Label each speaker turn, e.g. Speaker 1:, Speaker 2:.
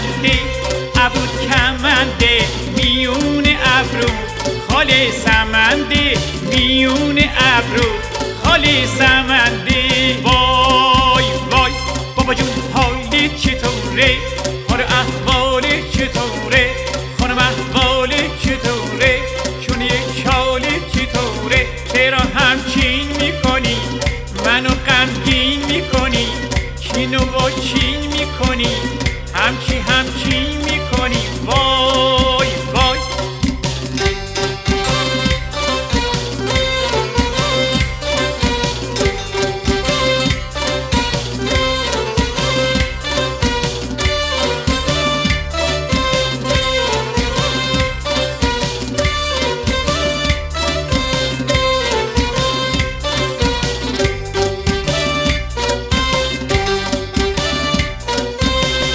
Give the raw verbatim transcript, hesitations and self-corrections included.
Speaker 1: سمنده ابرو کمنده میون ابرو خاله سمنده میون ابرو خاله سمنده. وای وای بابا جون حالی چطوره؟ حال احوال چطوره؟ خانم احوال چطوره؟ چون یک حالی چطوره؟ چرا همچین میکنی منو غمگین میکنی؟ چین و چین میکنی همچی همچین میکنی؟ وای